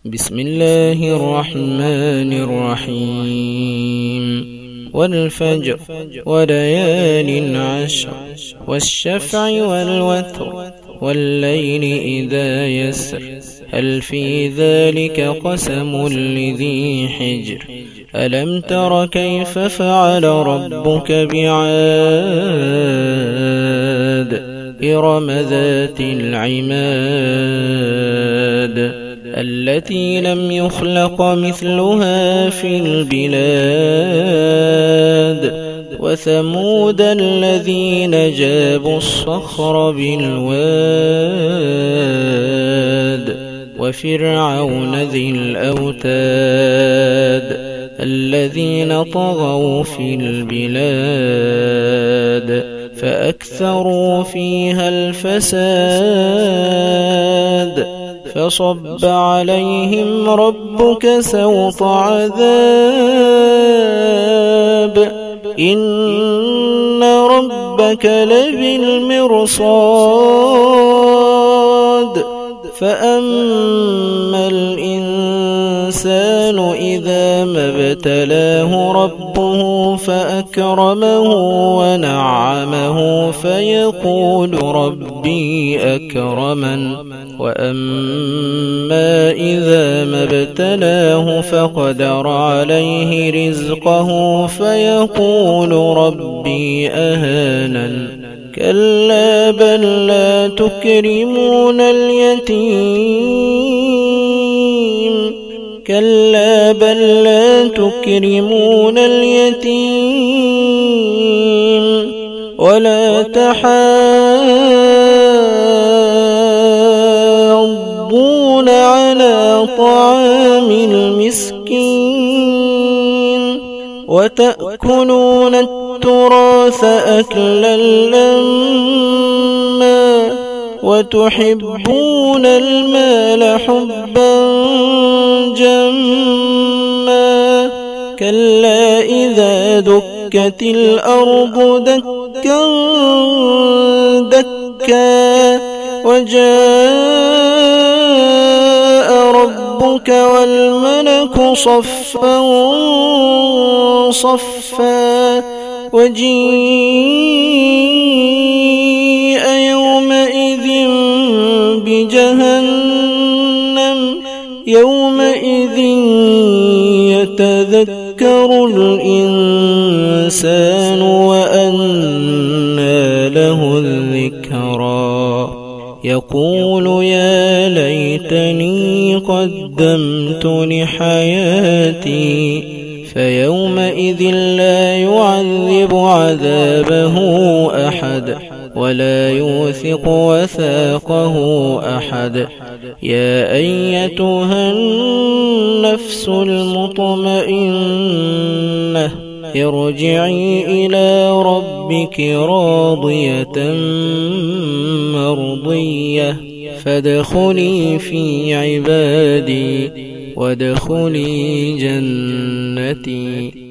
بسم الله الرحمن الرحيم والفجر وليال عشر والشفع والوتر والليل إذا يسر هل في ذلك قسم لذي حجر ألم تر كيف فعل ربك بعاد إرم ذات العماد التي لم يخلق مثلها في البلاد وثمود الذين جابوا الصخر بالواد وفرعون ذي الأوتاد الذين طغوا في البلاد فأكثروا فيها الفساد فصب عليهم ربك سوط عذاب إن ربك لبالمرصاد فأما الإنسان إذا ما ابتلاه ربه فأكرمه ونعمه فيقول ربي أكرمن وأما إذا ما ابتلاه فقدر عليه رزقه فيقول ربي أهانن كلا بل لا تكرمون اليتيم كلا بل لا تكرمون اليتيم ولا تحاضون على طعام المسكين وتأكلون التراث أكلا لما وتحبون المال حبا جما كلا إذا دكت الأرض دكا دكا وجاء ربك والملك صفا صفا وجيء يومئذ بجهنم يومئذ يتذكر الإنسان وأنى له الذكرى يقول يا ليتني قدمت لحياتي فيومئذ لا يعذب عذابه أحد ولا يوثق وثاقه أحد يا أيتها النفس المطمئنة ارجعي إلى ربك راضية مرضية فادخلي في عبادي وادخلي جنتي.